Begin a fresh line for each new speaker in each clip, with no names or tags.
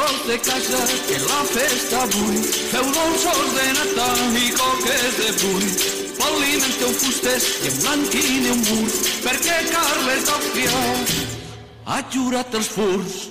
dolços de casa, que la festa avui feu dolços de nata i coques de brull. Alimenteu fustes i emblanquineu murs, perquè Carles d'Àustria ha jurat els furs.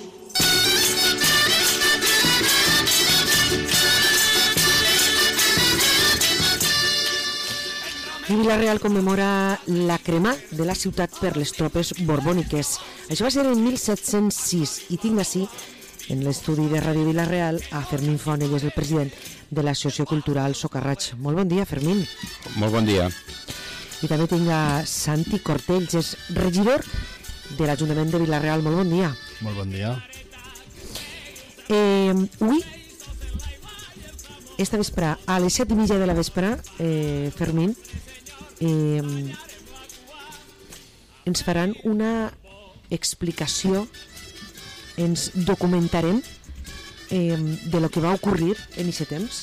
I Vila-real commemora la crema de la ciutat per les tropes borbòniques. Això va ser en 1706 i tinc així, en l'estudi de Ràdio Vila-real, a Fermín Fonelles, el president de l'Associació Cultural Socarraig. Molt bon dia, Fermín.
Molt bon dia.
I també tinc a Santi Cortells, és regidor de l'Ajuntament de Vila-real. Molt bon dia.
Molt bon dia.
Avui, esta vespre, a les 7:30 de la vespre, Fermín, ens faran una explicació, ens documentarem de lo que va ocorrir en aquest temps.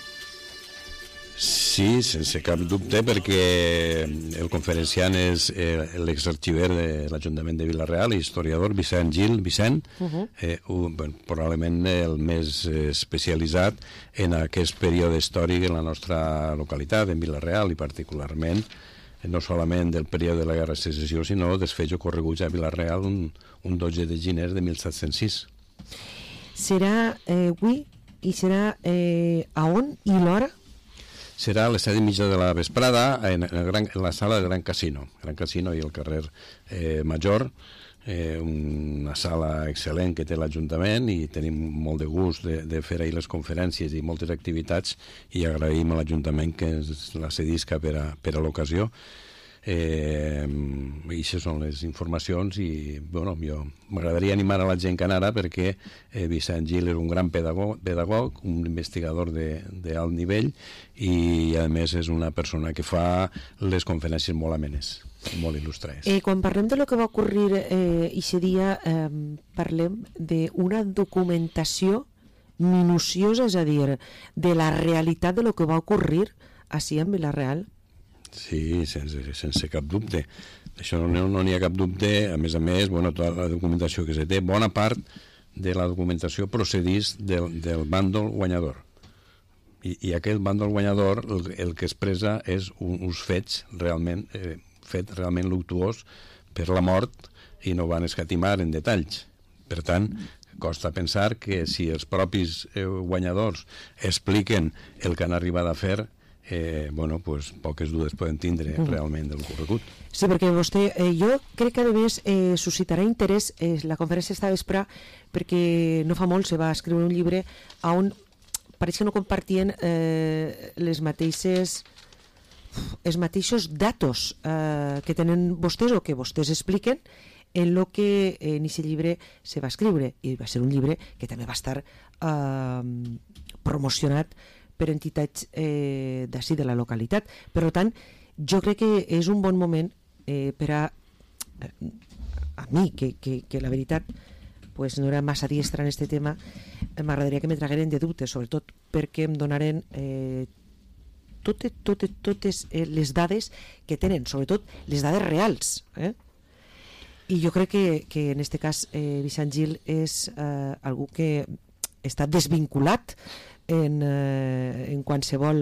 Sí, sense cap dubte, perquè el conferenciant és l'exarxiver de l'Ajuntament de Vila-real, historiador Vicent Gil, probablement el més especialitzat en aquest període històric en la nostra localitat, en Vila-real, i particularment no solament del període de la Guerra de Secessió, sinó dels fets ocorreguts a Vila-real un 12 de gener de 1706.
Serà avui i serà a on i l'hora?
Serà a les 7:30 de la vesprada en la sala del Gran Casino i el carrer Major, una sala excel·lent que té l'Ajuntament, i tenim molt de gust de fer ahir les conferències i moltes activitats, i agraïm a l'Ajuntament que ens la cedisca per a l'ocasió. I això són les informacions, i jo m'agradaria animar a la gent que anara, perquè Vicent Gil és un gran pedagog, un investigador d'alt nivell, i a més és una persona que fa les conferències molt amenes, molt il·lustrades.
Quan parlem de lo que va ocorrir aquest dia, parlem d'una documentació minuciosa, és a dir, de la realitat de lo que va ocorrir així en Vila-real.
Sí, sense cap dubte. Això no n'hi ha cap dubte. A més, tota la documentació que se té, bona part de la documentació procedís del bàndol guanyador. I aquest bàndol guanyador el que expressa és uns fets realment luctuós per la mort, i no van escatimar en detalls. Per tant, costa pensar que si els propis guanyadors expliquen el que han arribat a fer, poques dudes poden tindre realment del corregut.
Sí, perquè vostè, jo crec que a més suscitarà interès la conferència esta vespre, perquè no fa molt se va escriure un llibre on pareix que no compartien els mateixos datos que tenen vostès o que vostès expliquen en el que en aquest llibre se va escriure, i va ser un llibre que també va estar promocionat per entitats d'ací de la localitat. Per tant, jo crec que és un bon moment per a mi, que la veritat no era massa diestra en aquest tema, m'agradaria que me tragueren de dubtes, sobretot perquè em donaren totes les dades que tenen, sobretot les dades reals. I jo crec que en aquest cas Vicent Gil és algú que està desvinculat en qualsevol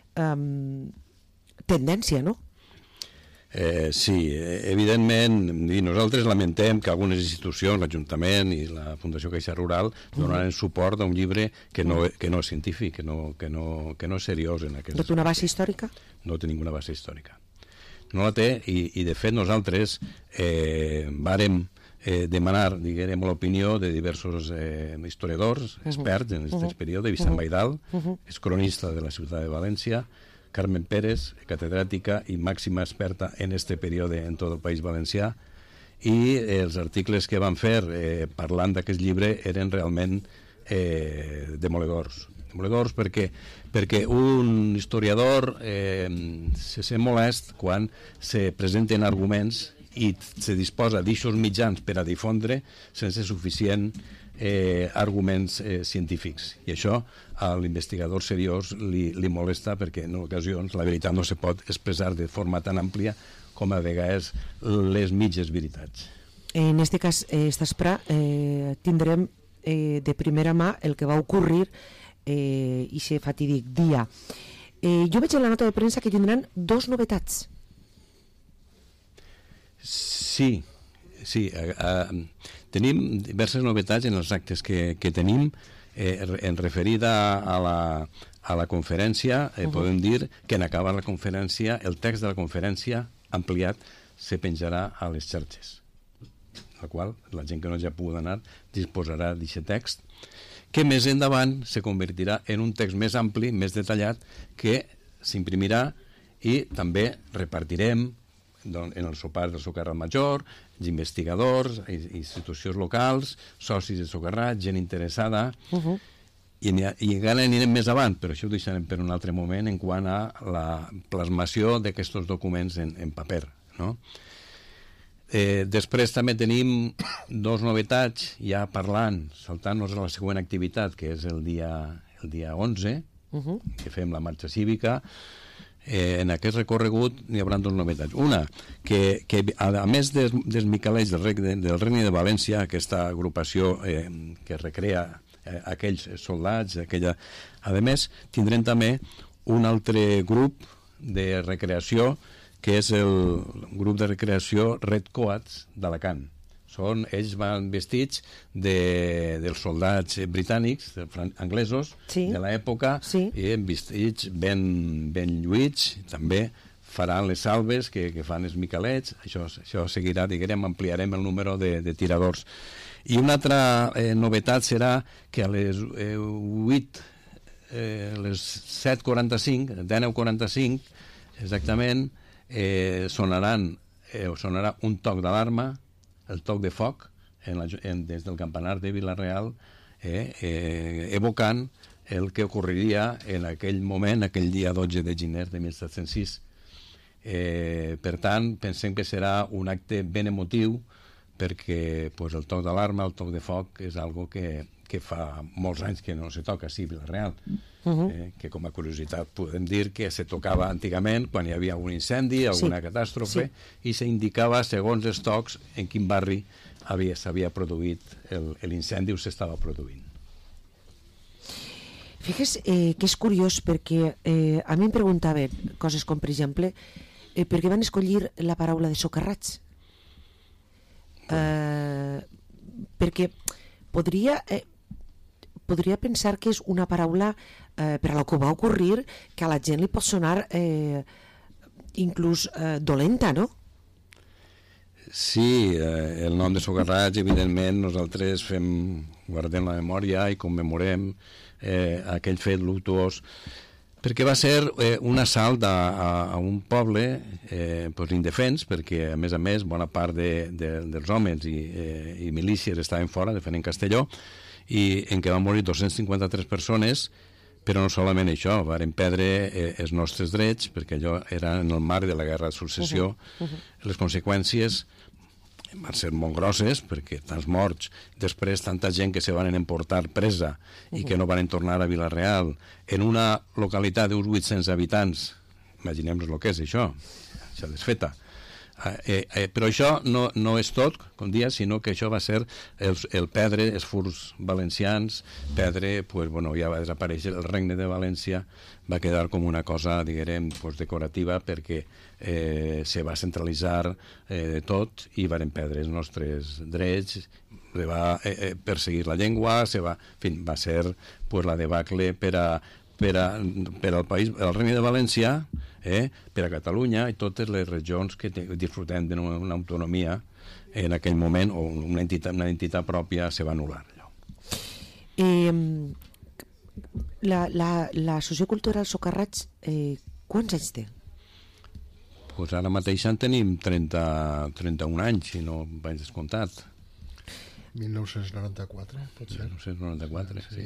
tendència, no?
Sí, evidentment, nosaltres lamentem que algunes institucions, l'Ajuntament i la Fundació Caixa Rural, donaran suport a un llibre que no és científic, que no és seriós en aquest...
No té una base històrica?
No té ninguna base històrica. No la té, i de fet nosaltres vàrem demanar, diguem, l'opinió de diversos historiadors, experts en aquest període. Vicent Baidal, és cronista de la ciutat de València, Carmen Pérez, catedràtica i màxima experta en aquest període en tot el País Valencià, i els articles que van fer parlant d'aquest llibre eren realment demoledors perquè un historiador se sent molest quan se presenten arguments i se disposa d'aixos mitjans per a difondre sense suficient arguments científics, i això a l'investigador seriós li molesta, perquè en ocasions la veritat no se pot expressar de forma tan àmplia com a vegades les mitges veritats.
En aquest cas, esta vespre tindrem de primera mà el que va ocórrer i ser fatídic dia. Jo veig en la nota de premsa que tindran 2 novetats.
Sí. Tenim diverses novetats en els actes que tenim. En referida a la conferència, podem dir que en acabar la conferència, el text de la conferència ampliat se penjarà a les xarxes, la qual la gent que no ja ha pogut anar disposarà d'aquest text, que més endavant se convertirà en un text més ampli, més detallat, que s'imprimirà i també repartirem en els sopars del Socarrat Major, investigadors, institucions locals, socis de Socarrat, gent interessada, i encara anirem més avant, però això ho deixarem per un altre moment en quant a la plasmació d'aquests documents en paper, no? Després també tenim 2 novetats, ja parlant, saltant-nos a la següent activitat, que és el dia 11, que fem la marxa cívica. En aquest recorregut n'hi haurà 2 novetats. Una, que a més dels Miquelets del Regne de València, aquesta agrupació que recrea aquells soldats, a més, tindrem també un altre grup de recreació, que és el grup de recreació Red Coats d'Alacant. Ells van vestits dels soldats britànics, anglesos, de l'època, i vestits ben lluïts. També faran les salves que fan els Miquelets. Això seguirà, diguem, ampliarem el número de tiradors. I una altra novetat serà que a les 7:45, 19:45, exactament, sonarà un toc d'alarma, el toc de foc, des del campanar de Vila-real, evocant el que ocorreria en aquell moment, aquell dia 12 de gener de 1706. Per tant, pensem que serà un acte ben emotiu, perquè el toc d'alarma, el toc de foc, és algo que fa molts anys que no se toca a Vila-real. Que com a curiositat podem dir que se tocava antigament quan hi havia algun incendi, alguna catàstrofe, i s'indicava segons els tocs en quin barri s'havia produït l'incendi o s'estava produint.
Fixes que és curiós perquè a mi em preguntaven coses com, per exemple, per què van escollir la paraula de socarrats? Perquè podria pensar que és una paraula per a la que va ocorrir que a la gent li pot sonar inclús dolenta, no?
Sí, el nom de Socarrats, evidentment, nosaltres guardem la memòria i commemorem aquell fet luctuós, perquè va ser un assalt a un poble indefens, perquè, a més, bona part dels homes i milícies estaven fora, defendent Castelló, i en què van morir 253 persones, però no solament això, varen perdre els nostres drets, perquè allò era en el marc de la guerra de successió. Les conseqüències van ser molt grosses, perquè tants morts, després tanta gent que se van emportar presa i que no van tornar a Vila-real, en una localitat d'uns 800 habitants, imaginem-nos el que és això desfeta. Però això no és tot, com dia, sinó que això va ser el perdre els furs valencians, ja va desaparèixer el Regne de València, va quedar com una cosa, diguem, decorativa, perquè se va centralitzar tot i van perdre els nostres drets, se va perseguir la llengua, va ser la debacle per al país, el Regne de València, per a Catalunya i totes les regions que disfrutem d'una autonomia en aquell moment, o una entitat pròpia, se va anul·lar allò.
La sociocultural Socarrats quants anys té?
Ara mateix en tenim 31 anys, si no vaig descomptat.
1994, pot ser?
1994, sí.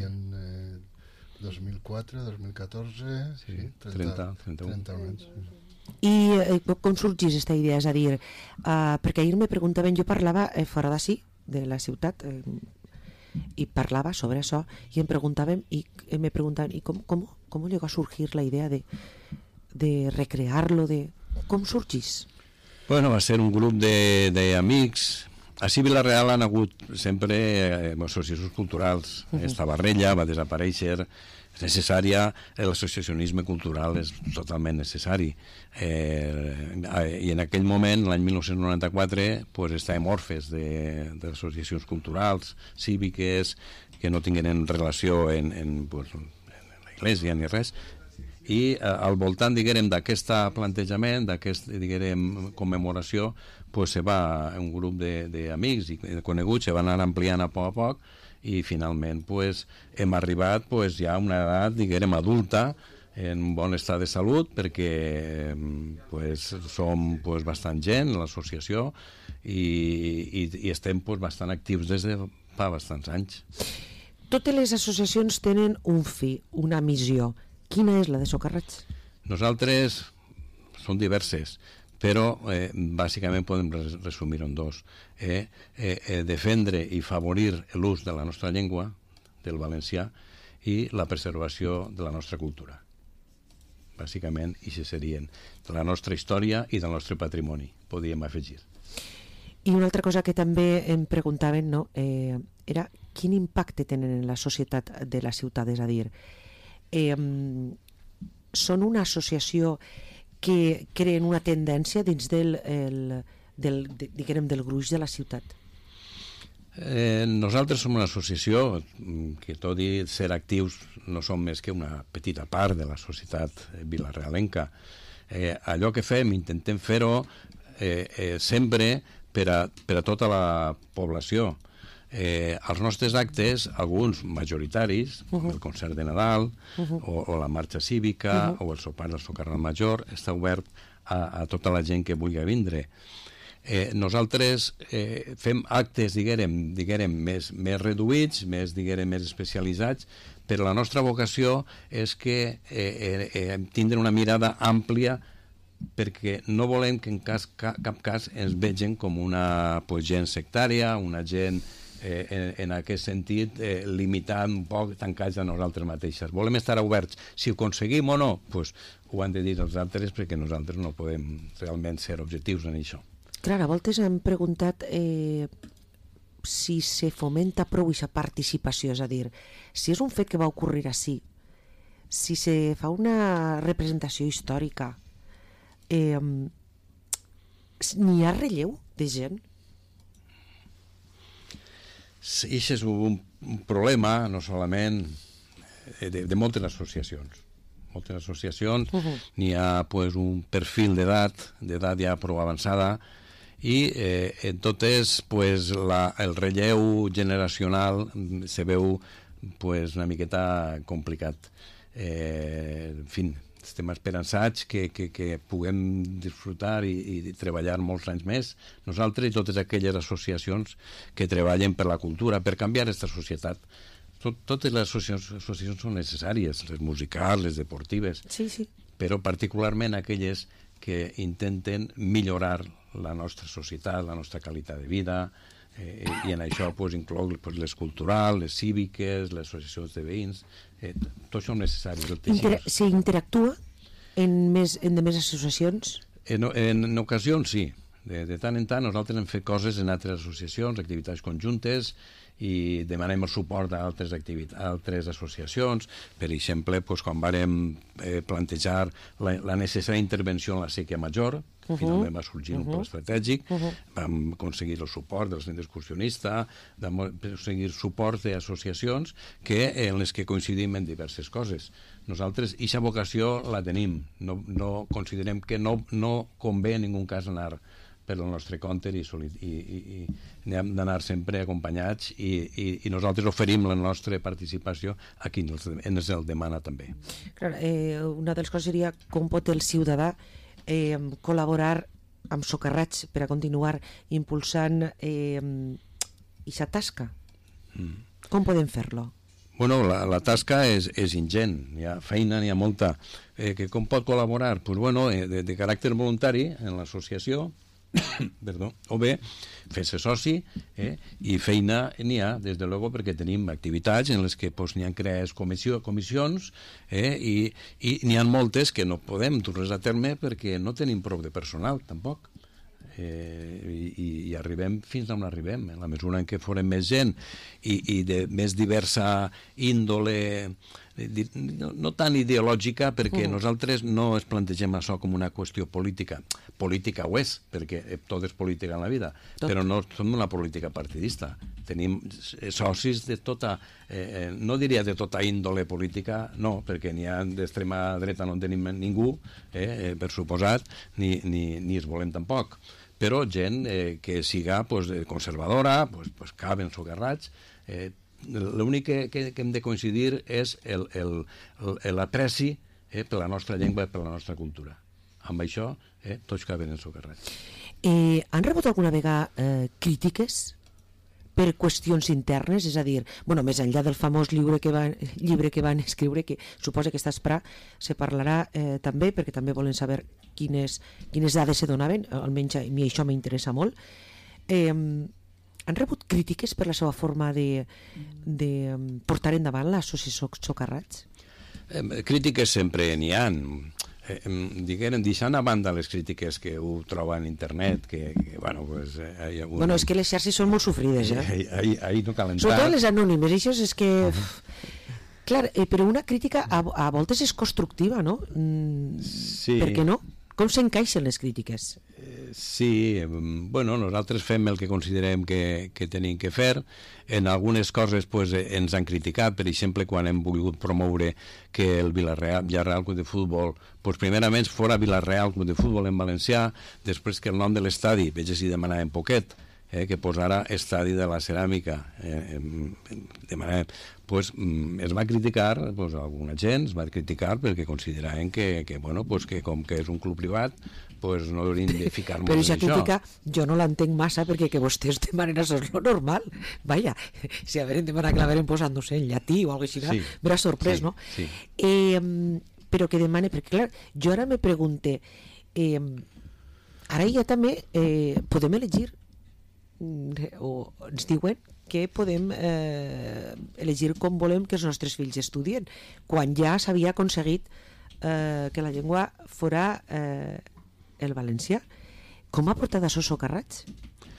2004, 2014...
Sí, 31
anys.
I com sorgís aquesta idea? És a dir, perquè ahir me preguntaven, jo parlava fora d'ací, de la ciutat, i parlava sobre això, i me preguntaven, i com llegó a sorgir la idea de recrear-lo, com sorgís?
Bueno, va ser un grup d'amics Així a Vila-real han hagut sempre associacions culturals. Esta barrella va desaparèixer, és necessària, l'associacionisme cultural és totalment necessari. I en aquell moment, l'any 1994, pues, estàvem orfes d'associacions culturals, cíviques, que no tingueren relació en la Iglésia ni res, i al voltant, diguem, d'aquest plantejament, d'aquesta, diguem, commemoració, pues se va un grup d'amics i de coneguts se van anar ampliant a poc i finalment pues, hem arribat pues, ja a una edat, diguem, adulta, en un bon estat de salut, perquè pues, som pues, bastant gent, l'associació, i estem pues, bastant actius des de fa bastants anys.
Totes les associacions tenen un fi, una missió. Quina és la de Socarrats?
Nosaltres són diverses, però bàsicament podem resumir en dos. Defendre i favorir l'ús de la nostra llengua, del valencià, i la preservació de la nostra cultura. Bàsicament, això serien de la nostra història i del nostre patrimoni, podríem afegir.
I una altra cosa que també em preguntaven, no? Era quin impacte tenen en la societat de la ciutat, és a dir, són una associació que creen una tendència dins del gruix de la ciutat.
Nosaltres som una associació que, tot i ser actius, no som més que una petita part de la societat vilarealenca. Allò que fem, intentem fer-ho sempre per a tota la població. Els nostres actes, alguns majoritaris, com el concert de Nadal, o la marxa cívica, o el sopar del Socarrat Major, està obert a tota la gent que vulgui vindre. Nosaltres fem actes, diguem, més reduïts, més especialitzats, però la nostra vocació és que tindre una mirada àmplia, perquè no volem que en cap cas ens vegin com una gent sectària, una gent en aquest sentit limitant un poc, tancats a nosaltres mateixes. Volem estar oberts. Si ho aconseguim o no, pues, ho han de dir els altres, perquè nosaltres no podem realment ser objectius en això.
Clar, a voltes hem preguntat si se fomenta prou aquesta participació, és a dir, si és un fet que va ocórrer així, si se fa una representació històrica, n'hi ha relleu de gent?
Sí, això és un problema, no solament de moltes associacions. Moltes associacions, n'hi ha pues, un perfil d'edat ja prou avançada, i en totes pues, el relleu generacional se veu pues, una miqueta complicat. En fi, estem esperançats que puguem disfrutar i treballar molts anys més, nosaltres i totes aquelles associacions que treballen per la cultura, per canviar aquesta societat. Totes les associacions són necessàries, les musicals, les deportives,
sí.
Però particularment aquelles que intenten millorar la nostra societat, la nostra qualitat de vida, i en això pues, inclou pues, les culturals, les cíviques, les associacions de veïns, tot això és necessari.
S'interactua en més associacions?
En ocasions sí. De tant en tant nosaltres hem fet coses en altres associacions, activitats conjuntes, i demanem el suport d'altres associacions. Per exemple, pues, quan vàrem plantejar la necessària intervenció en la sèquia major, finalment va sorgir un pla estratègic, vam aconseguir el suport del centre excursionista, vam aconseguir suport d'associacions en les que coincidim en diverses coses. Nosaltres aquesta vocació la tenim, no considerem que no convé en ningú cas anar per el nostre compte i hem d'anar sempre acompanyats i nosaltres oferim la nostra participació a qui ens el demana també.
Clar, una de les coses seria com pot el ciutadà col·laborar amb Socarrats per a continuar impulsant aquesta tasca. Com podem fer-lo?
Bueno, la tasca és ingent, hi ha feina, n'hi ha molta. Com pot col·laborar? Pues bueno, de caràcter voluntari en l'associació, o bé fer-se soci, i feina n'hi ha, des de luego, perquè tenim activitats en les que n'hi ha creat comissions, i n'hi ha moltes que no podem dur-les a terme perquè no tenim prou de personal, tampoc. i arribem fins on arribem. En la mesura en què forem més gent i de més diversa índole, no tan ideològica, perquè nosaltres no es plantegem això com una qüestió política. Política ho és, perquè tot és política en la vida, però no som una política partidista. Tenim socis de tota, no diria de tota índole política, no, perquè n'hi ha d'extrema dreta, no en tenim ningú, per suposat, ni es volem tampoc. Però gent que siga conservadora, caben socarrats. L'únic que hem de coincidir és l'apreci per la nostra llengua i per la nostra cultura. Amb això, tots caben ensocarrats.
Han rebut alguna vegada crítiques per qüestions internes? És a dir, més enllà del famós llibre que van escriure, que suposa que se parlarà també, perquè també volen saber quines dades se donaven, almenys a mi això m'interessa molt. Han rebut crítiques per la seva forma de portar endavant l'associació Socarrats?
Crítiques sempre n'hi ha. Deixant a banda les crítiques que ho troba en internet, que
és que les xarxes són molt sofrides,
ahí no cal entrar.
Sobretot les anònimes, això és que... Clar, però una crítica a voltes és constructiva, no?
Sí.
Per què no? Com s'encaixen les crítiques?
Sí, nosaltres fem el que considerem que tenim que fer. En algunes coses ens han criticat, per exemple, quan hem volgut promoure que el Villarreal Club de Futbol, primerament fora Villarreal Club de Futbol en valencià, després que el nom de l'estadi, veig si demanàvem poquet, que posara Estadi de la Ceràmica. Demanàvem. Es va criticar, alguna gent es va criticar perquè consideraven que com que és un club privat, no hauríem de ficar molt en això.
Però aquesta crítica jo no l'entenc massa, perquè que vostès demanen això és lo normal. Vaja, si haveren demanat que l'haveren posat, no sé, en llatí o alguna cosa així, m'ha sorprès, no?
Sí.
Però que demane, perquè clar, jo ara me pregunte, ara ja també podem elegir, o ens diuen que podem elegir com volem que els nostres fills estudien, quan ja s'havia aconseguit que la llengua fora el valencià. Com ha portat això Socarrats?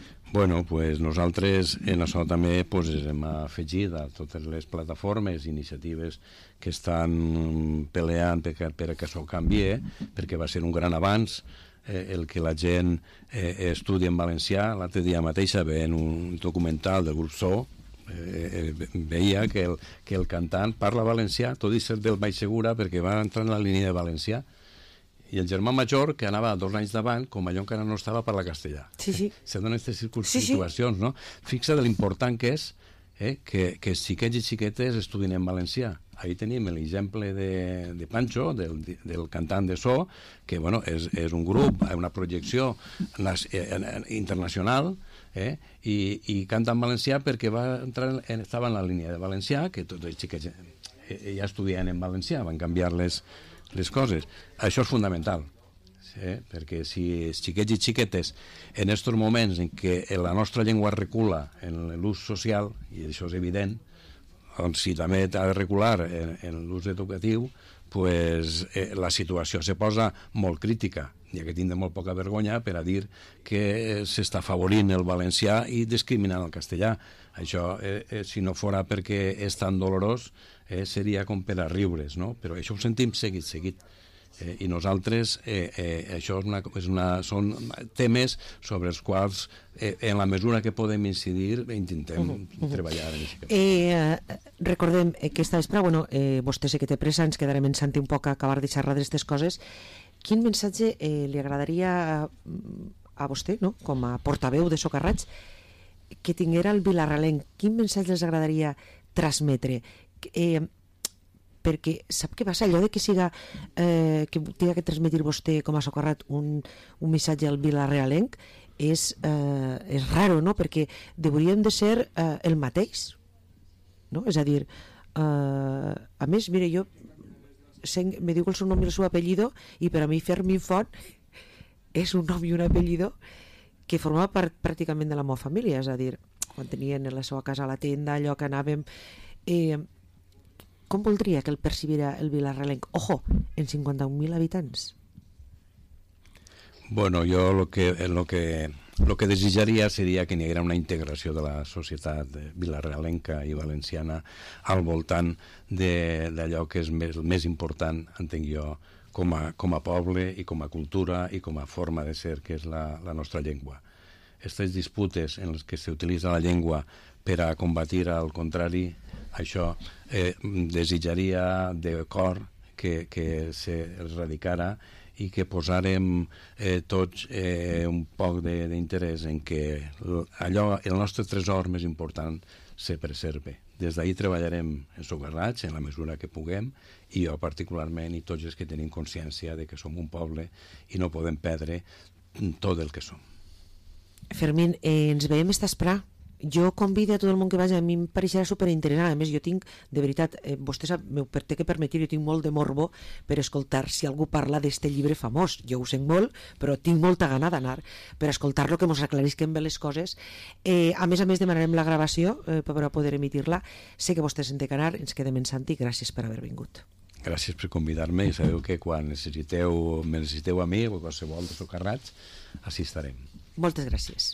Nosaltres en això també hem afegit a totes les plataformes, iniciatives que estan peleant per que això canvie, perquè va ser un gran avanç el que la gent estudi en valencià. L'altre dia mateixa veient un documental del grup So, veia que el cantant parla valencià, tot i ser del Baix Segura, perquè va entrar en la línia de valencià, i el germà major, que anava 2 anys davant, com allò encara no estava, parla castellà.
Sí.
Se donen aquestes situacions, no? Fixa't l'important que és que xiquets i xiquetes estudien en valencià. Ahí tenim l'exemple de Pancho, del cantant de So, que és un grup, una projecció internacional, i canta en valencià perquè estava en la línia de valencià, que tots els xiquets ja estudien en valencià, van canviar les coses. Això és fundamental, perquè si els xiquets i xiquetes en aquests moments en què la nostra llengua recula en l'ús social, i això és evident, doncs si també ha de recular en l'ús educatiu, la situació se posa molt crítica. Hi ha que tindre molt poca vergonya per a dir que s'està afavorint el valencià i discriminant el castellà. Això, si no fora perquè és tan dolorós, seria com per a riure's, no? Però això ho sentim seguit. I nosaltres, això són temes sobre els quals, en la mesura que podem incidir, intentem treballar.
Recordem que esta vespre, vostè sé que té pressa, ens quedarem en sentir un poc a acabar de xerrar d'aquestes coses. Quin missatge li agradaria a vostè, com a portaveu de Socarrats, que tinguera el vilarralenc? Quin missatge els agradaria transmetre? Perquè sap què passa? Allò de que siga que tinga que transmetre vostè com a Socarrat un missatge al vilarralenc és raro, no? Perquè hauríem de ser el mateix, no? És a dir, a més, mire, jo me diu el seu nom i el seu apellido, i per a mi Fermín Font és un nom i un apellido que formava part pràcticament de la meva família. És a dir, quan tenien la seva casa a la tenda, allò que anàvem, com voldria que el percibira el vilarralenc? Ojo, en 51.000 habitants.
Bueno, jo lo que desitjaria seria que n'hi haguera una integració de la societat vilarealenca i valenciana al voltant d'allò que és més important, entenc jo, com a poble i com a cultura i com a forma de ser, que és la nostra llengua. Aquestes disputes en les que s'utilitza la llengua per a combatir al contrari, això desitjaria de cor que s'erradicara i que posàrem tots un poc d'interès en que el nostre tresor més important se preserve. Des d'ahir treballarem en socarrats en la mesura que puguem, i jo particularment i tots els que tenim consciència de que som un poble i no podem perdre tot el que som.
Fermín, ens veiem esta esprà. Jo convido a tot el món que vagi, a mi em pareixerà superinteressant. A més, jo tinc, de veritat, vostè sap, m'ho té que permetre, jo tinc molt de morbo per escoltar si algú parla d'este llibre famós. Jo ho sent molt, però tinc molta gana d'anar per escoltar-lo, que mos aclarisquen bé les coses. A més, demanarem la gravació per poder emitir-la. Sé que vostè se'n té que anar, ens quedem en Santi, gràcies per haver vingut.
Gràcies per convidar-me, i sabeu que quan me necessiteu a mi o qualsevol de socarrats, així estarem.
Moltes gràcies.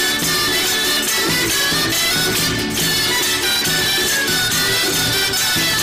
Thank you.